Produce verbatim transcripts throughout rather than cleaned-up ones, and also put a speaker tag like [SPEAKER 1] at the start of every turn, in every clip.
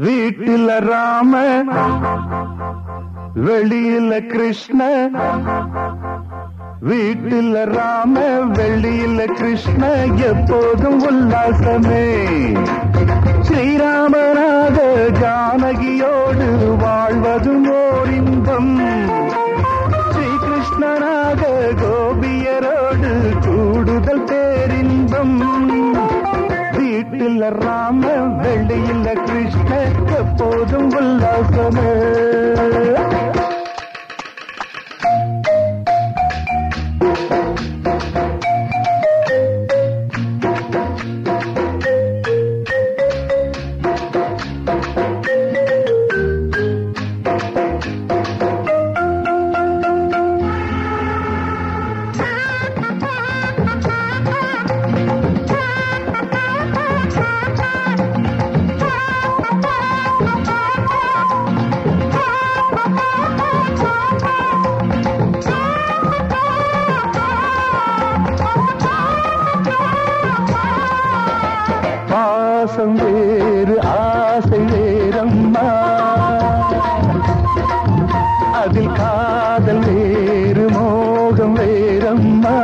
[SPEAKER 1] வீட்டில ராம வெளியில கிருஷ்ண, வீட்டில ராம வெளியில கிருஷ்ண, எப்போதும் உல்லாசமே. ஸ்ரீராமனாக ஜானகியோடு வாழ்வதும் ஓர் இன்பம், ஸ்ரீகிருஷ்ணனாக கோபியரோடு கூடுதல் பேரின்பம். வீட்டில ராம வெளியில கிருஷ்ண, எப்போதும் உல்லாசமே. பாசம் வேறு ஆசை வேறம்மா, அதில் காதல் வேறு மோகம் வேறம்மா.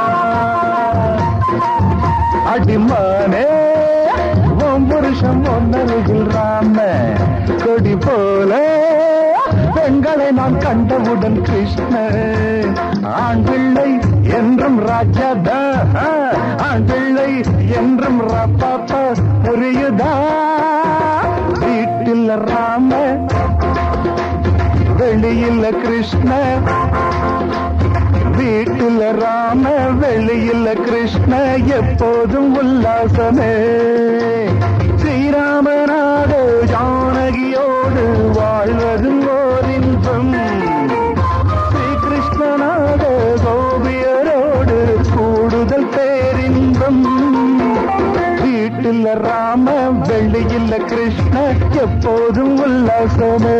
[SPEAKER 1] அடிமானே உன் புருஷம் ஒன்னருகில் ராம, கொடி போல பெண்களை நான் கண்டவுடன் கிருஷ்ண. ஆண் பிள்ளை என்றும் ராஜாதா, ஆண் பிள்ளை என்றும் ராப்பா, புரியுதா? வீட்டில் ராம வெளியில கிருஷ்ண, வீட்டில் ராம வெளியில கிருஷ்ண, எப்போதும் உல்லாசமே. ஸ்ரீராமனாக ஜானகியோடு வாழ்வதும் ஓர் இன்பம், ஸ்ரீகிருஷ்ணனாக கோபியரோடு கூடுதல் பேரின்பம். வீட்டில் ராம வெளியில கிருஷ்ண, எப்போதும் உல்லாசமே.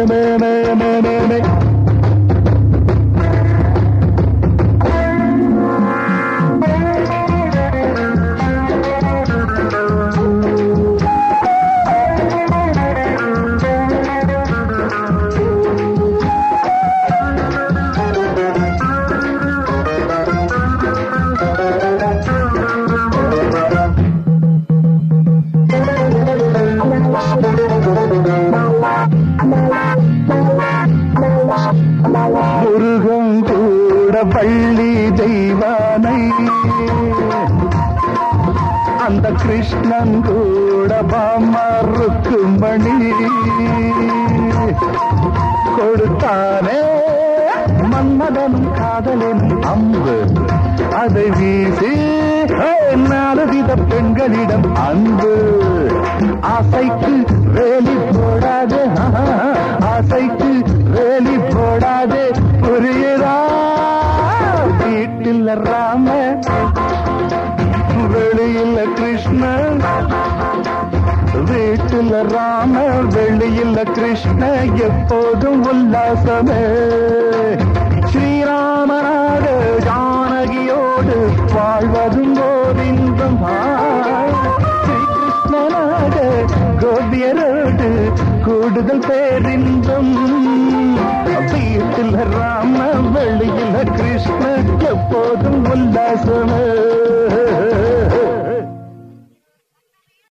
[SPEAKER 1] முருகன் கூட பள்ளி தெய்வானை, அந்த கிருஷ்ணன் கூட பாமருக்கும்பணி கொடுத்தானே. மன்மதனும் காதலின் அம்பு, அதை வீசி நாலுவித பெண்களிடம் அன்பு. ஆசைக்கு வேலி போடாது, ஆசைக்கு வேலி போடாது, புரியுதா? வீட்டில் ராம வெளியில கிருஷ்ண, வீட்டில் ராம வெளியில கிருஷ்ண, எப்போதும் உல்லாசமே. ஸ்ரீராமனாக ஜானகியோடு வாழ்வதும் ஓர் இன்பம், ஸ்ரீகிருஷ்ணனாக கோபியரோடு கூடுதல் பேரின்பம். வீட்டில் ராம வெளியில கிருஷ்ண, எப்போதும் உல்லாசமே.